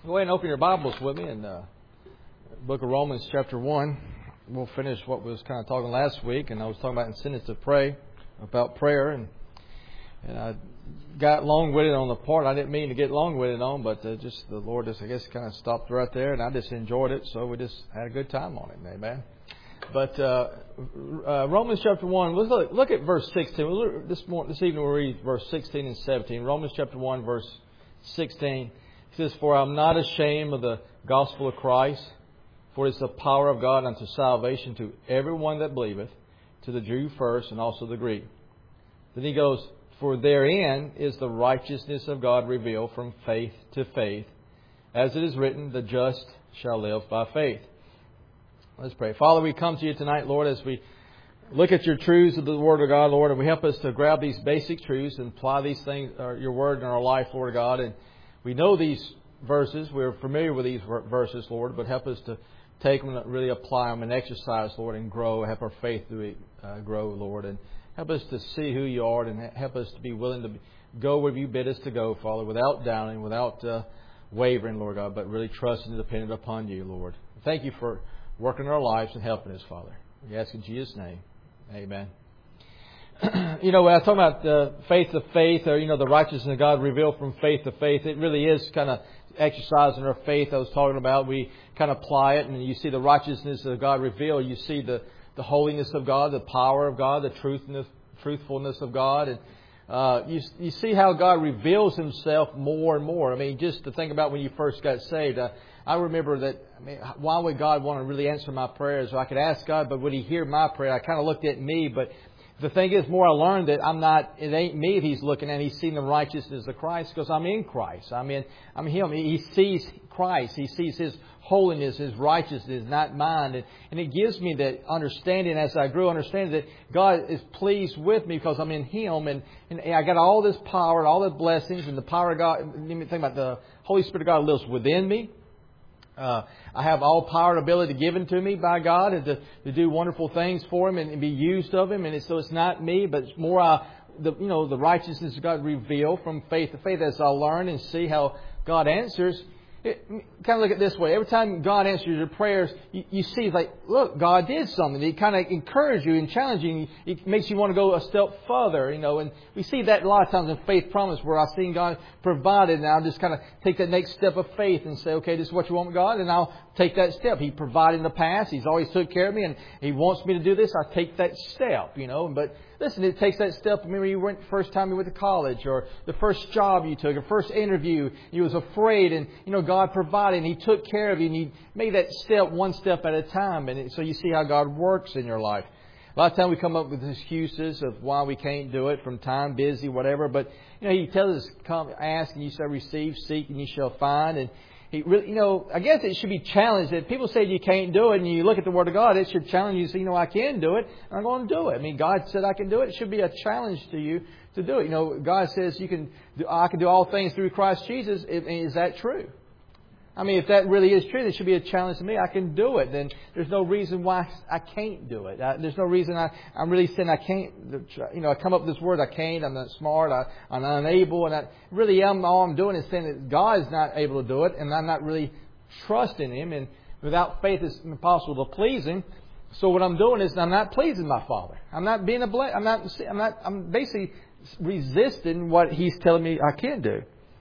Go ahead and open your Bibles with me in the book of Romans chapter 1. We'll finish what we was kind of talking last week, and I was talking about incentives to pray, about prayer, and I got long-winded on the part I didn't mean to get long-winded on, but just the Lord just, I guess, kind of stopped right there, and I just enjoyed it, so we just had a good time on it, amen. But Romans chapter 1, let's look at verse 16. This evening we'll read verse 16 and 17. Romans chapter 1, verse 16. It says, "For I am not ashamed of the gospel of Christ, for it is the power of God unto salvation to everyone that believeth, to the Jew first and also the Greek." Then he goes, "For therein is the righteousness of God revealed from faith to faith, as it is written, the just shall live by faith." Let's pray. Father, we come to you tonight, Lord, as we look at your truths of the Word of God, Lord, and we help us to grab these basic truths and apply these things, your Word in our life, Lord God. And we know these verses. We're familiar with these verses, Lord, but help us to take them and really apply them and exercise, Lord, and grow. Help our faith to grow, Lord, and help us to see who you are and help us to be willing to go where you bid us to go, Father, without doubting, without wavering, Lord God, but really trusting and depending upon you, Lord. Thank you for working in our lives and helping us, Father. We ask in Jesus' name. Amen. When I talk about faith to faith, or, the righteousness of God revealed from faith to faith, it really is kind of exercising our faith I was talking about. We kind of apply it, and you see the righteousness of God revealed. You see the holiness of God, the power of God, the truthfulness of God. And you see how God reveals Himself more and more. I mean, just to think about when you first got saved, I remember that, why would God want to really answer my prayers? I could ask God, but would He hear my prayer? I kind of looked at me, but the thing is, more I learned that it ain't me that He's looking at. He's seeing the righteousness of Christ because I'm in Christ. I'm Him. He sees Christ. He sees His holiness, His righteousness, not mine. And it gives me that understanding as I grew, understanding that God is pleased with me because I'm in Him. And I got all this power and all the blessings and the power of God. Let me think about the Holy Spirit of God lives within me. I have all power and ability given to me by God and to do wonderful things for Him and be used of Him. And so it's not me, but it's more the righteousness of God revealed from faith to faith as I learn and see how God answers. Kind of look at it this way. Every time God answers your prayers, you see, like, look, God did something. He kind of encourages you and challenges you. It makes you want to go a step further, And we see that a lot of times in Faith Promise where I've seen God provided, and I'll just kind of take that next step of faith and say, okay, this is what you want, God, and I'll take that step. He provided in the past. He's always took care of me, and He wants me to do this. I take that step, But listen, it takes that step. Remember, you went the first time you went to college, or the first job you took, or first interview. You was afraid, and God provided, and He took care of you, and He made that step one step at a time. And so you see how God works in your life. A lot of times we come up with excuses of why we can't do it, from time, busy, whatever. But He tells us, "Come, ask, and you shall receive; seek, and you shall find." And He really, I guess it should be challenged that people say you can't do it, and you look at the Word of God, it should challenge you to say, I can do it, and I'm going to do it. I mean, God said I can do it. It should be a challenge to you to do it. God says I can do all things through Christ Jesus. Is that true? I mean, if that really is true, it should be a challenge to me. I can do it. Then there's no reason why I can't do it. There's no reason I'm really saying I can't. I come up with this word, I can't. I'm not smart. I'm unable. And all I'm doing is saying that God is not able to do it, and I'm not really trusting Him. And without faith, it's impossible to please Him. So what I'm doing is I'm not pleasing my Father. I'm not being I'm basically resisting what He's telling me I can do.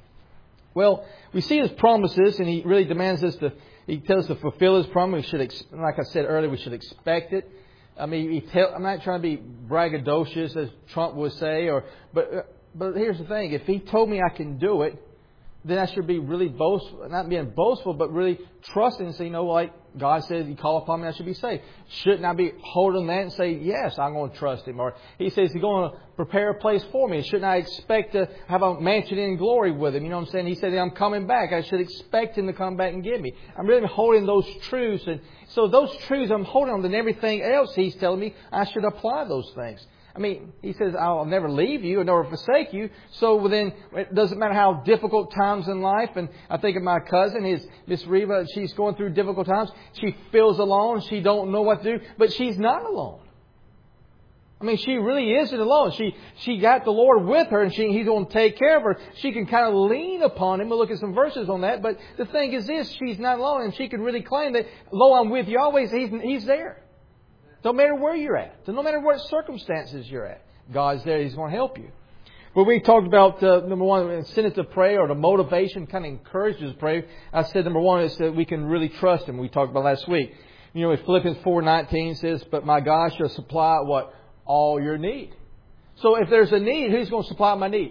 Well, we see His promises, and He really demands us He tells us to fulfill His promise. We should, like I said earlier, we should expect it. I mean, I'm not trying to be braggadocious, as Trump would say, but here's the thing. If He told me I can do it, then I should be really boastful, not being boastful, but really trusting and say, like God says, He call upon me, I should be saved. Shouldn't I be holding that and say, yes, I'm going to trust Him? Or He says He's going to prepare a place for me. Shouldn't I expect to have a mansion in glory with Him? You know what I'm saying? He said, I'm coming back. I should expect Him to come back and get me. I'm really holding those truths. And so those truths I'm holding on, then everything else He's telling me, I should apply those things. I mean, He says, I'll never leave you and never forsake you. So then it doesn't matter how difficult times in life. And I think of my cousin, Miss Reva, she's going through difficult times. She feels alone. She don't know what to do. But she's not alone. I mean, she really isn't alone. She got the Lord with her, and He's going to take care of her. She can kind of lean upon Him. We'll look at some verses on that. But the thing is this, she's not alone, and she can really claim that, lo, I'm with you always. He's there. No matter where you're at. No matter what circumstances you're at. God's there. He's going to help you. But we talked about, number one, incentive to pray, or the motivation kind of encourages to pray. I said, number one, is that we can really trust Him. We talked about last week. You know, Philippians 4:19 says, but my God shall supply what? All your need. So if there's a need, who's going to supply my need?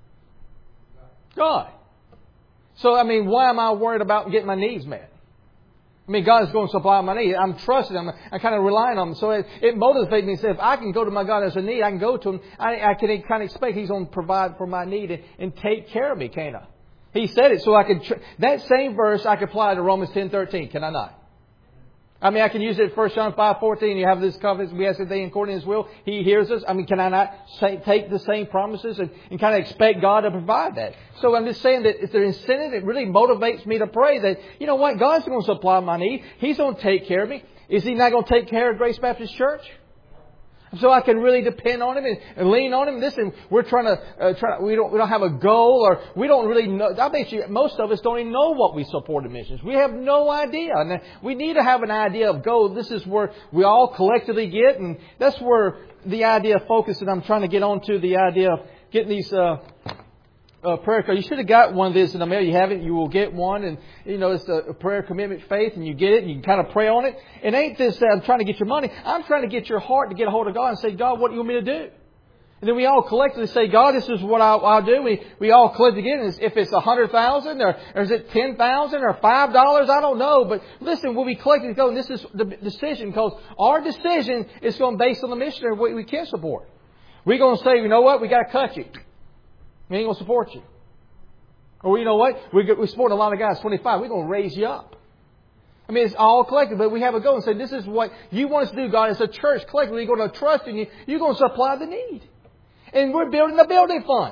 God. So, I mean, why am I worried about getting my needs met? I mean, God is going to supply my need. I'm trusting Him. I'm kind of relying on Him. So it motivates me to say, if I can go to my God as a need, I can go to Him. I can kind of expect He's going to provide for my need and take care of me, can't I? He said it so I could... that same verse I could apply to Romans 10:13, can I not? I mean, I can use it 1 John 5:14. You have this confidence. We ask anything according to His will. He hears us. I mean, can I not take the same promises and kind of expect God to provide that? So I'm just saying that it's an incentive. It really motivates me to pray that, you know what? God's going to supply my need. He's going to take care of me. Is He not going to take care of Grace Baptist Church? So I can really depend on Him and lean on Him. Listen, we're trying to, we don't have a goal, or we don't really know. I bet you most of us don't even know what we support in missions. We have no idea. And we need to have an idea of goal. This is where we all collectively get, and that's where the idea of focus that I'm trying to get onto, the idea of getting these, prayer cards. You should have got one of these in the mail. You haven't, you will get one. And, you know, it's a prayer commitment faith, and you get it and you can kind of pray on it. It ain't this, I'm trying to get your money. I'm trying to get your heart to get a hold of God and say, God, what do you want me to do? And then we all collectively say, God, this is what I'll do. We all collectively get it. If it's 100,000 or is it 10,000 or $5, I don't know. But listen, when we collectively go, and this is the decision, because our decision is going to be based on the missionary, what we can support. We're going to say, you know what, we got to cut you. We ain't going to support you. Or you know what? We support a lot of guys, 25. We're going to raise you up. I mean, it's all collective, but we have a goal and say, this is what you want us to do, God. As a church, collectively, we're going to trust in you. You're going to supply the need. And we're building a building fund.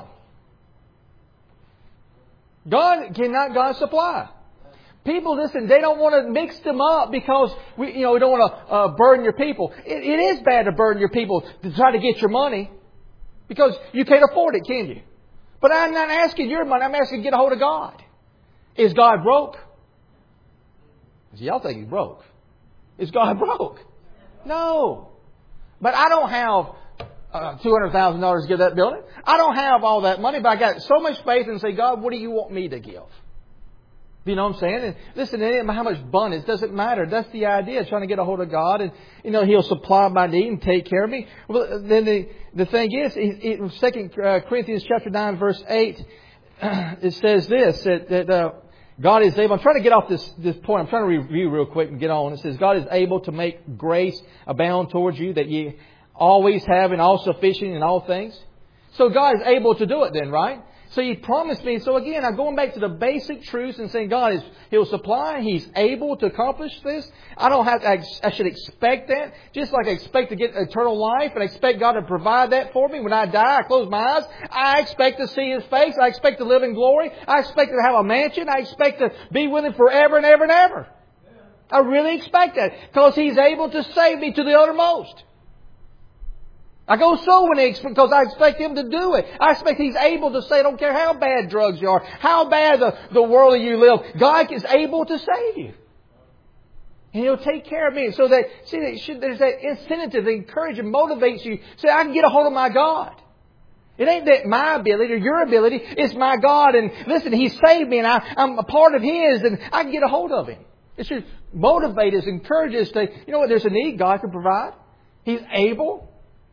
God supply. People, listen, they don't want to mix them up because we don't want to burden your people. It is bad to burden your people to try to get your money because you can't afford it, can you? But I'm not asking your money. I'm asking to get a hold of God. Is God broke? Y'all think He's broke. Is God broke? No. But I don't have $200,000 to give that building. I don't have all that money, but I got so much faith and say, God, what do you want me to give? You know what I'm saying? And listen, it doesn't matter how much abundance. It doesn't matter. That's the idea, trying to get a hold of God. And, He'll supply my need and take care of me. Well, then the thing is, in 2 Corinthians chapter 9, verse 8, it says this, that God is able. I'm trying to get off this point. I'm trying to review real quick and get on. It says, God is able to make grace abound towards you, that ye always have and all sufficient in all things. So God is able to do it then, right? So He promised me. So again, I'm going back to the basic truths and saying He'll supply. He's able to accomplish this. I should expect that. Just like I expect to get eternal life and I expect God to provide that for me. When I die, I close my eyes. I expect to see His face. I expect to live in glory. I expect to have a mansion. I expect to be with Him forever and ever and ever. I really expect that because He's able to save me to the uttermost. I go so because I expect Him to do it. I expect He's able to say, I don't care how bad drugs you are, how bad the world you live, God is able to save you. And He'll take care of me. So that, there's that incentive that encourages and motivates you. Say, I can get a hold of my God. It ain't that my ability or your ability. It's my God. And listen, He saved me and I'm a part of His and I can get a hold of Him. It should motivate us, encourage us to, you know what, there's a need God can provide. He's able.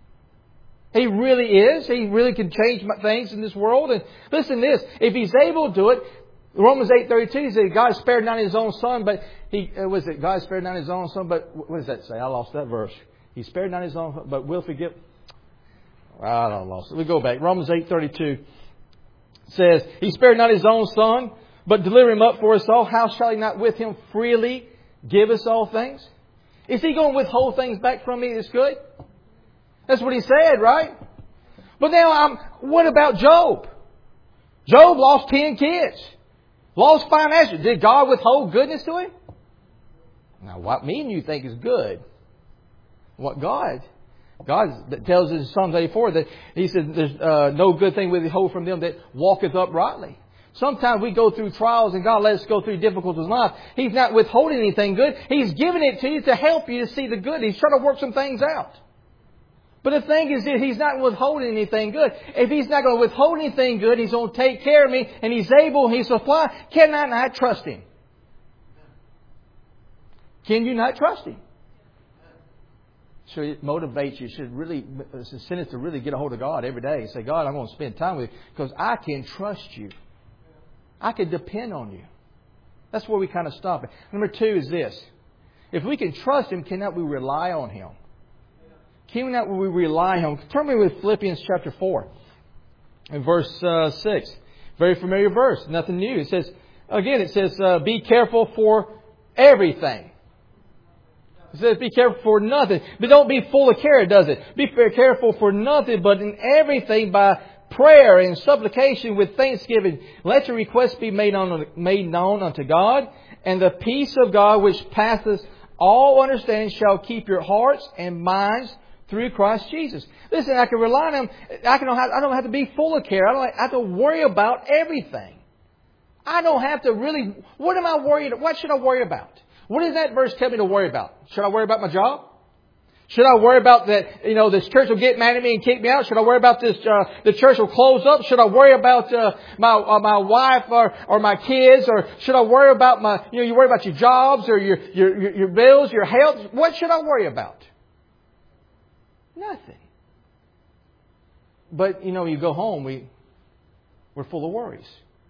He really is. He really can change things in this world. And listen to this. If He's able to do it, Romans 8:32 says God spared not His own Son, but God spared not His own Son, but what does that say? I lost that verse. He spared not His own Son, but will forgive. I don't lost it. We go back. Romans 8:32 says, He spared not His own Son, but delivered Him up for us all. How shall He not with Him freely give us all things? Is He going to withhold things back from me that's good? That's what He said, right? But now, what about Job? Job lost 10 kids. Lost financially. Did God withhold goodness to him? Now, what me and you think is good? What God God tells us in Psalm 84 that He said there's no good thing withhold from them that walketh uprightly. Sometimes we go through trials and God lets us go through difficulties in life. He's not withholding anything good. He's giving it to you to help you to see the good. He's trying to work some things out. But the thing is that He's not withholding anything good. If He's not going to withhold anything good, He's going to take care of me and He's able, He's supply. Can I not trust Him? Can you not trust Him? So it motivates you. It's a sentence to really get a hold of God every day. Say, God, I'm going to spend time with you because I can trust you. I can depend on you. That's where we kind of stop it. Number 2 is this. If we can trust Him, cannot we rely on Him? Cannot we rely on Him? Turn me with Philippians chapter 4 and verse 6. Very familiar verse. Nothing new. It says, be careful for everything. It says, be careful for nothing. But don't be full of care, does it? Be careful for nothing, but in everything by prayer and supplication with thanksgiving. Let your requests be made known unto God. And the peace of God, which passeth all understanding, shall keep your hearts and minds through Christ Jesus. Listen, I can rely on Him. I don't have to be full of care. I don't have to worry about everything. I don't have to really... What am I worried about? What should I worry about? What does that verse tell me to worry about? Should I worry about my job? Should I worry about that, this church will get mad at me and kick me out? Should I worry about this, the church will close up? Should I worry about, my wife or my kids? Or should I worry about you worry about your jobs or your bills, your health? What should I worry about? Nothing. But, you go home, we're full of worries.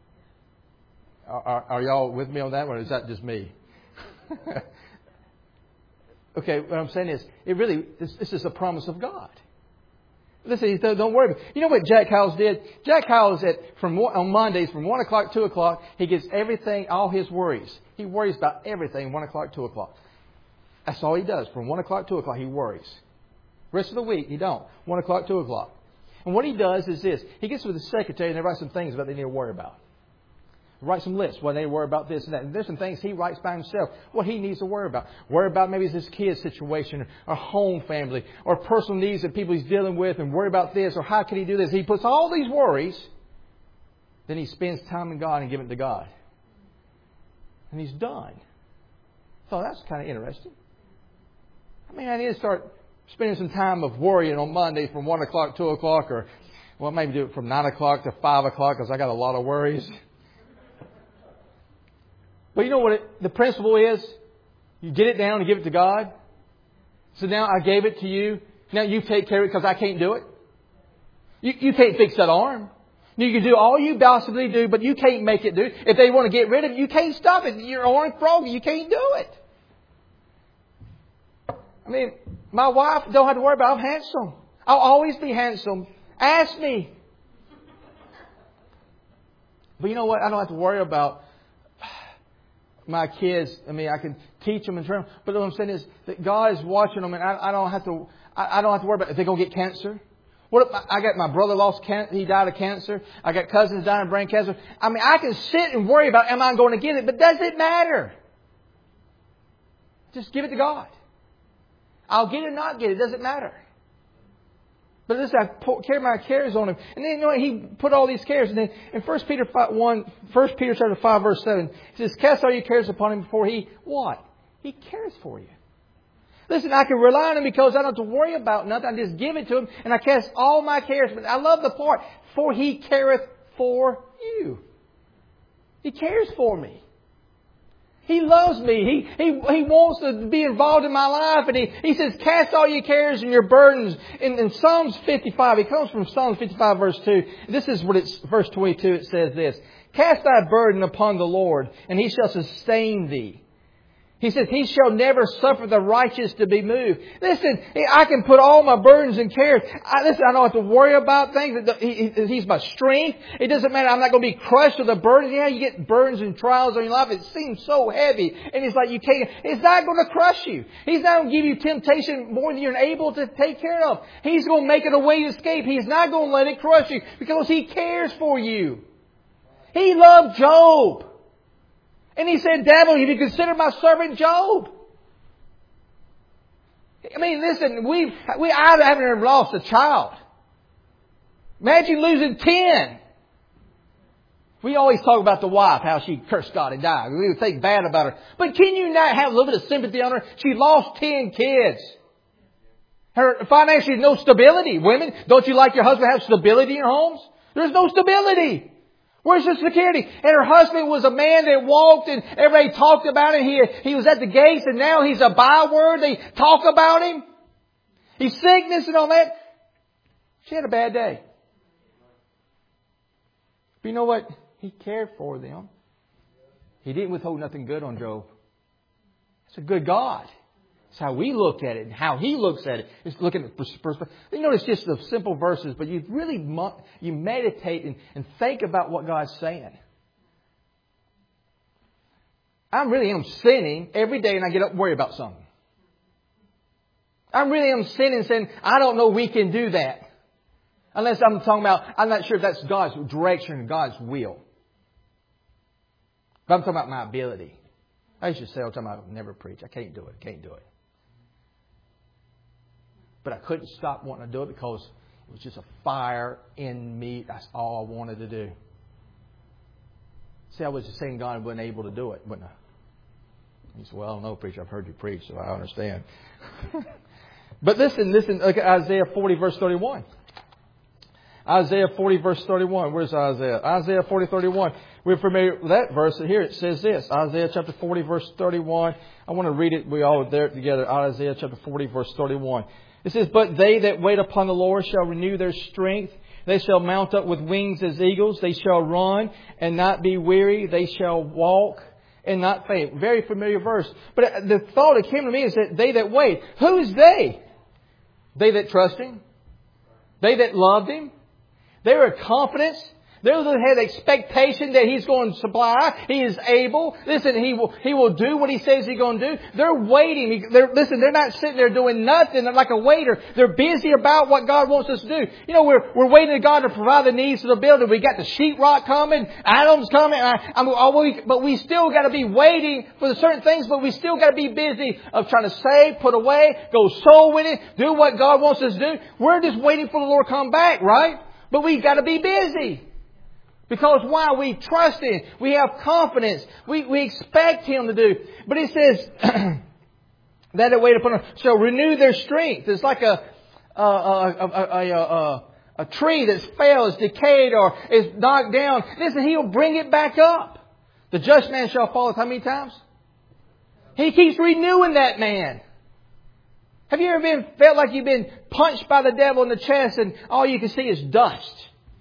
Are y'all with me on that one, or is that just me? Okay, what I'm saying is, this is a promise of God. Listen, don't worry. You know what Jack Howells did? Jack Howells on Mondays from 1 o'clock, 2 o'clock, he gets everything, all his worries. He worries about everything 1 o'clock, 2 o'clock. That's all he does. From 1 o'clock, 2 o'clock, he worries. The rest of the week, he don't. 1 o'clock, 2 o'clock. And what he does is this. He gets with his secretary and they write some things about they need to worry about. Write some lists. Well, they worry about this and that. And there's some things he writes by himself. What he needs to worry about. Worry about maybe his kid's situation or home family or personal needs that people he's dealing with, and worry about this or how can he do this. He puts all these worries. Then he spends time in God and gives it to God. And he's done. So that's kind of interesting. I need to start spending some time of worrying on Monday from 1 o'clock, 2 o'clock, or maybe do it from 9 o'clock to 5 o'clock because I got a lot of worries. But you know what the principle is? You get it down and give it to God. So now I gave it to you. Now you take care of it because I can't do it. You can't fix that arm. You can do all you possibly do, but you can't make it do. If they want to get rid of it, you can't stop it. Your arm's broken. You can't do it. My wife don't have to worry about. I'm handsome. I'll always be handsome. Ask me. But you know what? I don't have to worry about my kids. I can teach them and train them. But what I'm saying is that God is watching them, and I don't have to worry about if they're going to get cancer. What if I got my brother he died of cancer. I got cousins dying of brain cancer. I can sit and worry about, am I going to get it? But does it matter? Just give it to God. I'll get it or not get it. It doesn't matter. But listen, I carry my cares on Him. And then, He put all these cares. And then in 1 Peter chapter 5, verse 7, it says, cast all your cares upon Him before He, what? He cares for you. Listen, I can rely on Him because I don't have to worry about nothing. I just give it to Him and I cast all my cares. But I love the part, for He careth for you. He cares for me. He loves me. He wants to be involved in my life. And He says, cast all your cares and your burdens. In Psalms 55, it comes from Psalms 55 verse 2. This is what verse 22, it says this. Cast thy burden upon the Lord, and He shall sustain thee. He says, He shall never suffer the righteous to be moved. Listen, I can put all my burdens and cares. I don't have to worry about things. He's my strength. It doesn't matter. I'm not going to be crushed with the burdens. Yeah, you get burdens and trials in your life. It seems so heavy. And it's like you can't. It's not going to crush you. He's not going to give you temptation more than you're able to take care of. He's going to make it a way to escape. He's not going to let it crush you because He cares for you. He loved Job. And He said, devil, have you considered my servant Job? I mean, listen, I haven't ever lost a child. Imagine losing 10. We always talk about the wife, how she cursed God and died. We would think bad about her. But can you not have a little bit of sympathy on her? She lost 10 kids. Her financially, no stability. Women, don't you like your husband to have stability in your homes? There's no stability. Where's the security? And her husband was a man that walked and everybody talked about him. He was at the gates and now he's a byword. They talk about him. He's sickness and all that. She had a bad day. But you know what? He cared for them. He didn't withhold nothing good on Job. It's a good God. It's how we look at it and how He looks at it. It's looking at perspective. You know, it's just the simple verses, but you really you meditate and think about what God's saying. I really am sinning every day and I get up and worry about something. I really am sinning saying, I don't know we can do that. Unless I'm talking about, I'm not sure if that's God's direction and God's will. But I'm talking about my ability. I used to say all the time, I would never preach. I can't do it. Can't do it. But I couldn't stop wanting to do it because it was just a fire in me. That's all I wanted to do. See, I was just saying God wasn't able to do it, wasn't I? He said, well, I don't know, preacher. I've heard you preach, so I understand. But listen. Look at Isaiah 40, verse 31. Isaiah 40, verse 31. Where's Isaiah? Isaiah 40, 31. We're familiar with that verse. And here it says this. Isaiah chapter 40, verse 31. I want to read it. We all there together. Isaiah chapter 40, verse 31. It says, but they that wait upon the Lord shall renew their strength. They shall mount up with wings as eagles. They shall run and not be weary. They shall walk and not faint. Very familiar verse. But the thought that came to me is that they that wait. Who's they? They that trust Him. They that loved Him. They were confident. Those that had expectation that He's going to supply. He is able. Listen, He will do what He says He's going to do. They're waiting. They're not sitting there doing nothing. They're like a waiter. They're busy about what God wants us to do. You know, we're waiting for God to provide the needs of the building. We got the sheetrock coming. Adam's coming. But we still got to be waiting for the certain things. But we still got to be busy of trying to save, put away, go soul winning, do what God wants us to do. We're just waiting for the Lord to come back, right? But we got to be busy. Because why? We trust Him. We have confidence. We expect Him to do. But He says, that wait upon Him shall renew their strength. It's like a tree that's fell, is decayed, or is knocked down. Listen, He'll bring it back up. The just man shall fall how many times? He keeps renewing that man. Have you ever felt like you've been punched by the devil in the chest and all you can see is dust?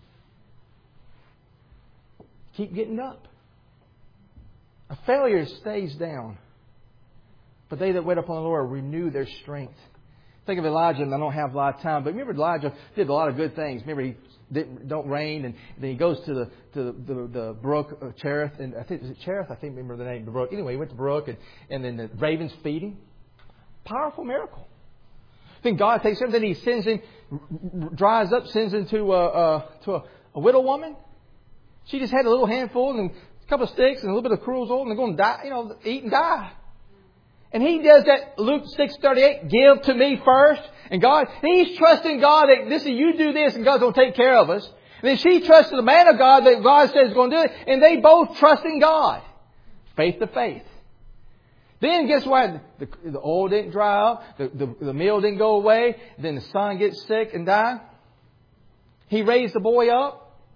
Keep getting up. A failure stays down. But they that wait upon the Lord renew their strength. Think of Elijah, and I don't have a lot of time, but remember Elijah did a lot of good things. Remember he don't rain, and then he goes to the brook Cherith, and I think is it Cherith? I think remember the name of the brook. Anyway, he went to the brook, and then the ravens feed him. Powerful miracle. Then God takes him, then He sends him, dries up, sends him to a widow woman. She just had a little handful and a couple of sticks and a little bit of cruel oil, and they're going to die, eat and die. And he does that, Luke 6:38, give to me first. And God, he's trusting God that listen, you do this and God's going to take care of us. And then she trusted the man of God that God says is going to do it. And they both trust in God. Faith to faith. Then guess what? The oil didn't dry up. The meal didn't go away. Then the son gets sick and die. He raised the boy up.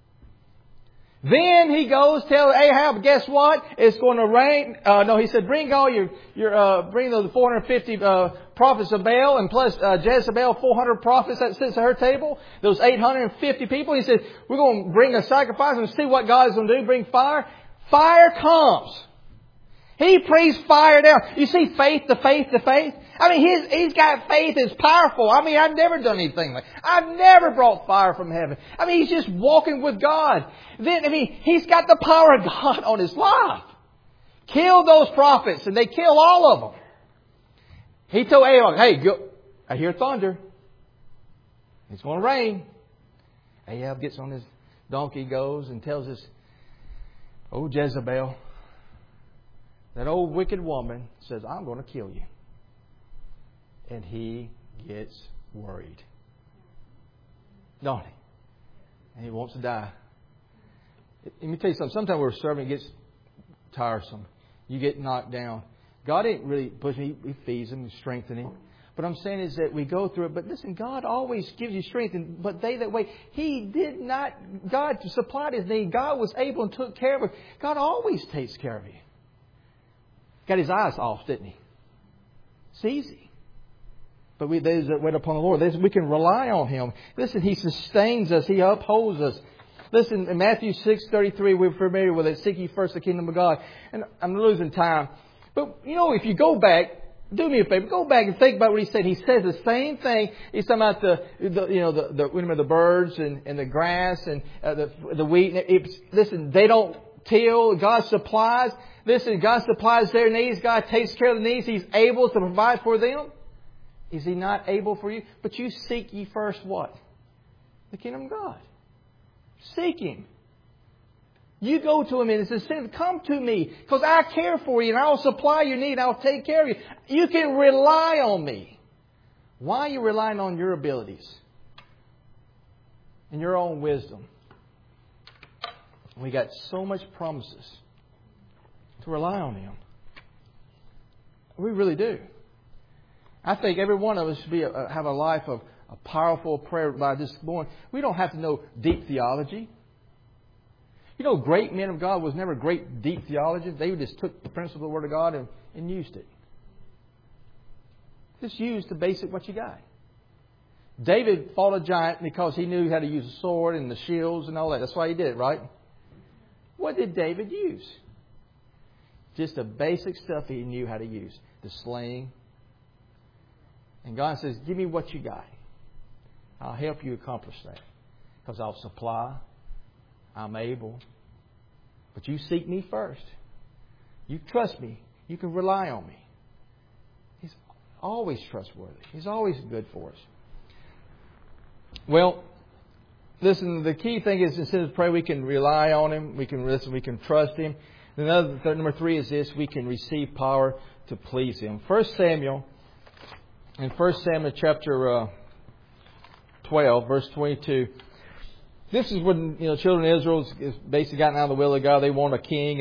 Then he goes, tell Ahab, guess what? It's going to rain. No, he said, bring all bring the 450 prophets of Baal, and plus Jezebel, 400 prophets that sits at her table. Those 850 people. He said, we're going to bring a sacrifice and see what God is going to do. Bring fire. Fire comes. He prays fire down. You see faith to faith to faith. I mean, he's got faith that's powerful. I mean, I've never done anything like that. I've never brought fire from heaven. I mean, he's just walking with God. Then, he's got the power of God on his life. Kill those prophets, and they kill all of them. He told Ahab, hey, go. I hear thunder. It's going to rain. Ahab gets on his donkey, goes and tells his, oh, Jezebel, that old wicked woman says, I'm going to kill you. and he gets worried. Don't he? And he wants to die. Let me tell you something. Sometimes we're serving, it gets tiresome. You get knocked down. God ain't really pushing me. He feeds him and strengthens him. What I'm saying is that we go through it. But listen, God always gives you strength. But they that wait, He did not. God supplied his need. God was able and took care of it. God always takes care of you. Got His eyes off, didn't He? It's easy. But those that wait upon the Lord, we can rely on Him. Listen, He sustains us. He upholds us. Listen, in Matthew 6:33, we're familiar with it. Seek ye first the kingdom of God. And I'm losing time. But, if you go back, do me a favor, go back and think about what He said. He says the same thing. He's talking about the birds and the grass and the wheat. Listen, they don't till. God supplies. Listen, God supplies their needs. God takes care of the needs. He's able to provide for them. Is He not able for you? But you seek ye first what? The kingdom of God. Seek Him. You go to Him and say, come to me because I care for you and I'll supply your need. I'll take care of you. You can rely on me. Why are you relying on your abilities and your own wisdom? We got so much promises to rely on Him. We really do. I think every one of us should have a life of a powerful prayer by this morning. We don't have to know deep theology. Great men of God was never great deep theologians. They just took the principle of the Word of God and used it. Just use the basic what you got. David fought a giant because he knew how to use a sword and the shields and all that. That's why he did it, right? What did David use? Just the basic stuff he knew how to use. The sling. And God says, give me what you got. I'll help you accomplish that. Because I'll supply. I'm able. But you seek me first. You trust me. You can rely on me. He's always trustworthy. He's always good for us. Well, listen, the key thing is instead of pray, we can rely on Him. We can listen. We can trust Him. Number 3 is this. We can receive power to please Him. 1 Samuel chapter 12, verse 22. This is when children of Israel is basically gotten out of the will of God. They want a king,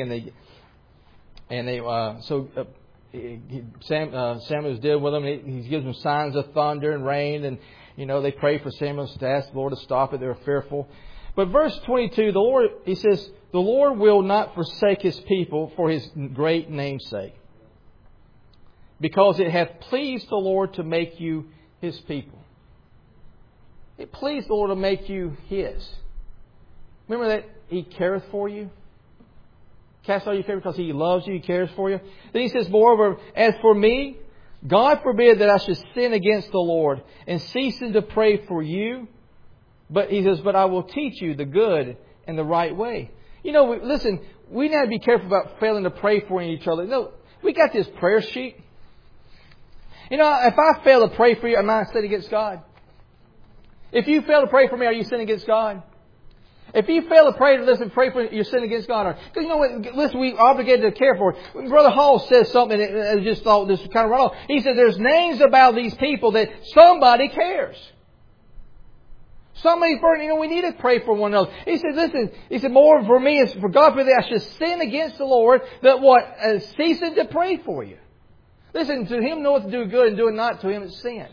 Samuel is dealing with them. He gives them signs of thunder and rain, and they pray for Samuel to ask the Lord to stop it. They're fearful. But verse 22, He says, the Lord will not forsake His people for His great name's sake, because it hath pleased the Lord to make you His people. It pleased the Lord to make you His. Remember that He careth for you? Cast all your care because He loves you, He cares for you. Then He says, moreover, as for me, God forbid that I should sin against the Lord and ceasing to pray for you. But He says, but I will teach you the good and the right way. Listen, we need to be careful about failing to pray for each other. We got this prayer sheet. If I fail to pray for you, am I sinning against God? If you fail to pray for me, are you sinning against God? If you fail to pray for you're sinning against God. Because listen, we're obligated to care for it. Brother Hall says something, and I just thought this was kind of right off. He said there's names about these people that somebody cares. Somebody, we need to pray for one another. He said, listen, more for me is for God that I should sin against the Lord, that ceasing to pray for you. Listen, to Him knoweth to do good and doing not to Him is sin.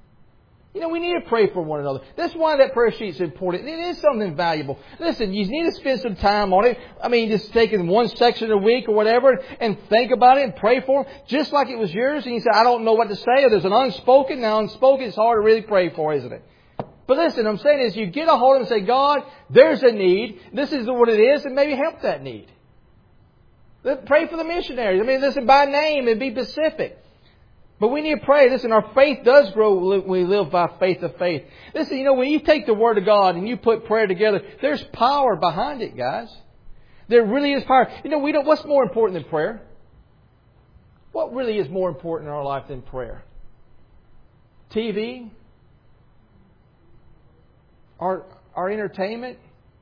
We need to pray for one another. That's why that prayer sheet is important. It is something valuable. Listen, you need to spend some time on it. Just take it in one section a week or whatever and think about it and pray for them just like it was yours. And you say, I don't know what to say. Or there's an unspoken. Now, unspoken is hard to really pray for, isn't it? But listen, I'm saying is you get a hold of it and say, God, there's a need. This is what it is, and maybe help that need. Pray for the missionaries. Listen, by name and be specific. But we need to pray. Listen, our faith does grow. We live by faith of faith. Listen, when you take the Word of God and you put prayer together, there's power behind it, guys. There really is power. What's more important than prayer? What really is more important in our life than prayer? TV? Our entertainment?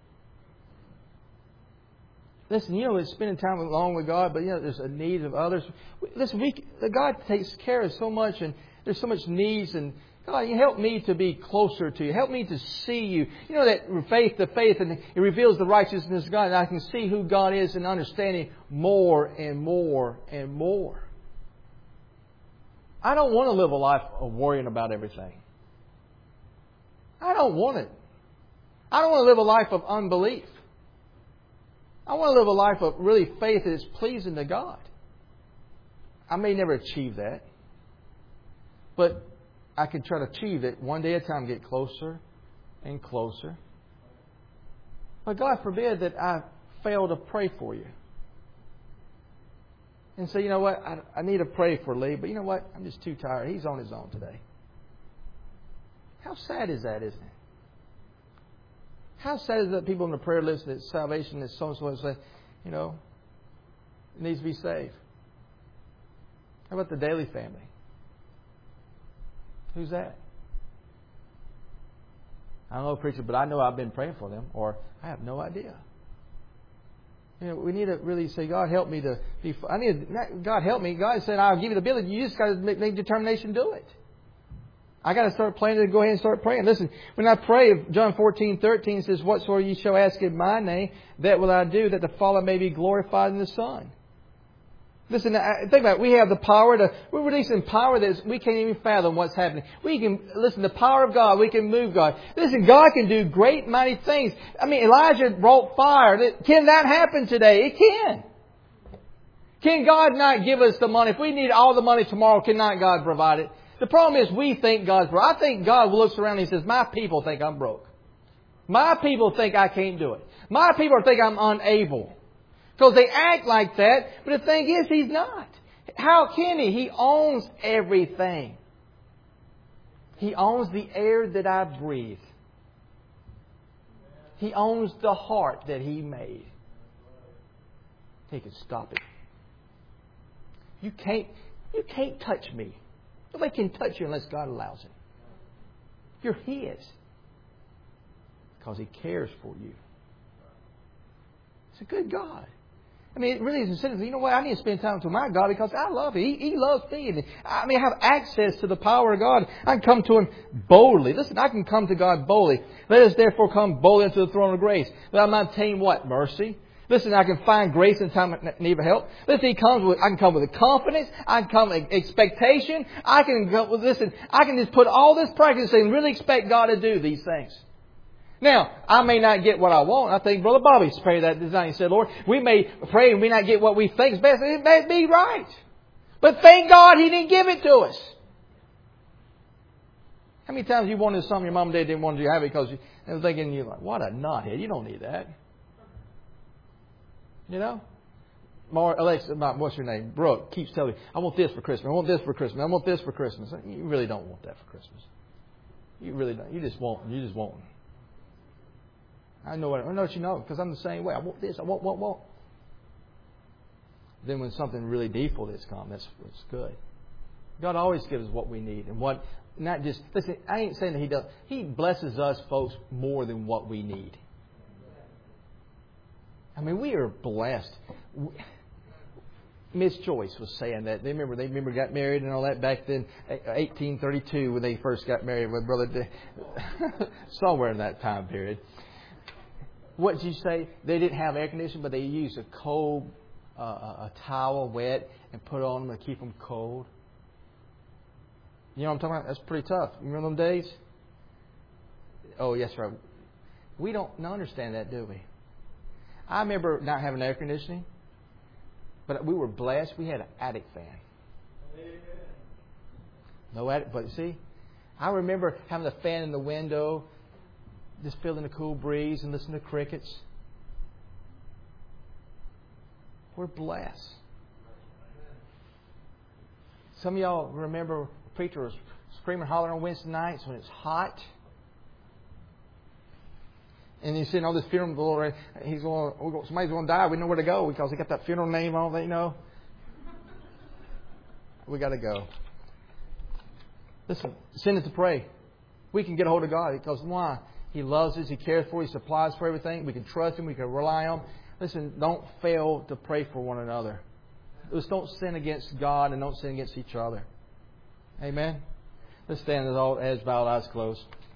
Listen, it's spending time along with God, but there's a need of others. Listen, God takes care of so much, and there's so much needs, and God, you help me to be closer to you. Help me to see you. You know that faith, and it reveals the righteousness of God, and I can see who God is and understanding more and more and more. I don't want to live a life of worrying about everything. I don't want it. I don't want to live a life of unbelief. I want to live a life of really faith that is pleasing to God. I may never achieve that, but I can try to achieve it one day at a time, get closer and closer. But God forbid that I fail to pray for you. And say, you know what, I need to pray for Lee, but you know what, I'm just too tired. He's on his own today. How sad is that, isn't it? How sad is that people on the prayer list that salvation is so and so and say, you know, it needs to be saved. How about the Daly family? Who's that? I don't know a preacher, but I know I've been praying for them, or I have no idea. You know, we need to really say, God, help me to be. God, help me. God said, I'll give you the ability. You just got to make determination to do it. I got to start planning to go ahead and start praying. Listen, when I pray, John 14:13 says, "Whatsoever ye shall ask in my name, that will I do, that the Father may be glorified in the Son." Listen, think about it. We have the power we're releasing power that we can't even fathom what's happening. We can, listen, the power of God, we can move God. Listen, God can do great, mighty things. I mean, Elijah brought fire. Can that happen today? It can. Can God not give us the money? If we need all the money tomorrow, cannot God provide it? The problem is we think God's broke. I think God looks around and He says, my people think I'm broke. My people think I can't do it. My people think I'm unable. Because they act like that, but the thing is, He's not. How can He? He owns everything. He owns the air that I breathe. He owns the heart that He made. He can stop it. You can't touch me. Nobody can touch you unless God allows it. You're His. Because He cares for you. It's a good God. I mean, it really is incentive. You know what? I need to spend time with my God because I love Him. He loves me. And I have access to the power of God. I can come to Him boldly. Listen, I can come to God boldly. Let us therefore come boldly into the throne of grace, that I might obtain what? Mercy. Listen, I can find grace in time of need of help. Listen, I can come with confidence. I can come with expectation. I can just put all this practice and really expect God to do these things. Now, I may not get what I want. I think Brother Bobby prayed that design. He said, Lord, we may pray and we not get what we think is best. It may be right. But thank God He didn't give it to us. How many times you wanted something your mom and dad didn't want you to have it because they were thinking, you're like, what a knothead. You don't need that. You know? Alexa, what's your name? Brooke keeps telling me, I want this for Christmas. I want this for Christmas. I want this for Christmas. You really don't want that for Christmas. You really don't. You just want. I know what you know, because I'm the same way. I want this. I want. Then when something really deep will come, that's good. God always gives us what we need. And what, not just, listen, I ain't saying that He does. He blesses us, folks, more than what we need. I mean, we are blessed. Miss Joyce was saying that. They remember got married and all that back then, 1832 when they first got married with Brother somewhere in that time period. What did you say? They didn't have air conditioning, but they used a cold a towel wet and put it on them to keep them cold. You know what I'm talking about? That's pretty tough. You remember them days? Oh, yes, right. We don't understand that, do we? I remember not having air conditioning, but we were blessed. We had an attic fan. No attic, but see, I remember having a fan in the window, just feeling the cool breeze and listening to crickets. We're blessed. Some of y'all remember a preacher was screaming, hollering on Wednesday nights when it's hot. And he's sitting on this funeral. Somebody's going to die. We know where to go because he got that funeral name on there, you know. We got to go. Listen, send it to pray. We can get a hold of God because why? He loves us. He cares for us. He supplies for everything. We can trust Him. We can rely on Him. Listen, don't fail to pray for one another. Just don't sin against God and don't sin against each other. Amen. Let's stand as all heads bowed, eyes closed.